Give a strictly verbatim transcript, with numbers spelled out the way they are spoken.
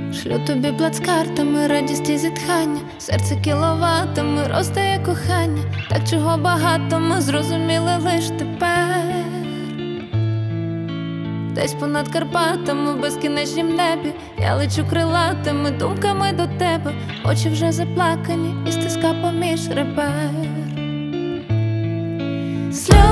Шлю тобі плацкартами, радість і зітхання, серце кіловатами розтає кохання. Так чого багато ми зрозуміли лиш тепер. Десь понад Карпатами, в безкінечнім небі я лечу крилатими думками до тебе. Очі вже заплакані і стиска поміж ребер. Сльози